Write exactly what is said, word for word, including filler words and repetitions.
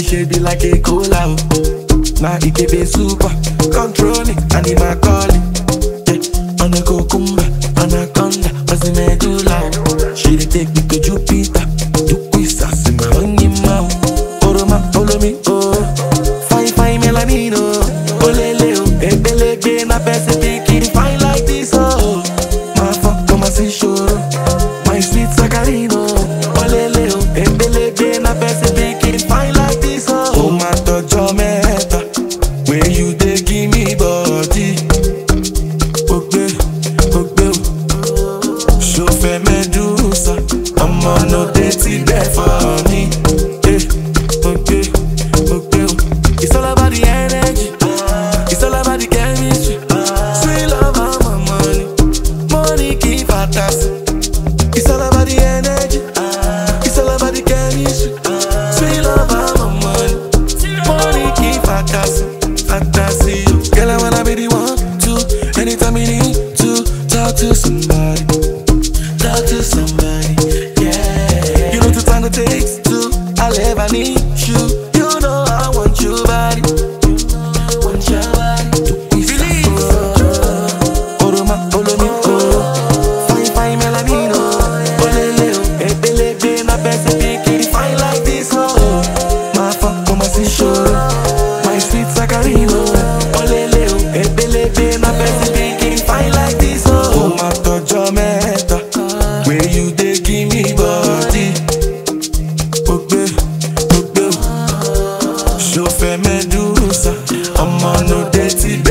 should be like a cola. Now it be super controlling, and in my calling. Yeah, on a cucumber, anaconda, was the medulla. She dey take me to Jupiter, to Quisas in my honey mouth. Oroma, follow me, oh. Fine, fine, melanino. Olele, oh. Ebelebe, na pese take it fine like this, oh. My fuck, come and see show. My sweet sacarino. Olele, oh. Ebelebe, na pese take it fine like this, oh. Oh, my dojo meta. Where you dey give me body. Okay, okay. Show fe medusa. I'm on no dirty bed for me. Eh, okay, okay. It's all about the energy. It's all about the chemistry. Sweet love and my money. Money keep fantasy. It's all about the energy. It's all about the chemistry. Sweet love and my money. Money keep fantasy. Fantasy. Girl, I wanna be the one to. Anytime you need to talk to somebody. Talk to somebody. Yeah. You know the time it takes to. I'll ever need you. You know I want you body. Want your body. Release. Oroma, follow me, oh. Fine, fine, melanino. Olele, oh. Ebelebe, na best pick it fine like this, oh. My fuck, come and see show. My sweet sacarino. Olele, oh. Ebelebe, na best pick it fine like this, oh. Oh, my dojo meta. Where you dey give me body. Okay, okay. Show fe medusa. I'm on no dirty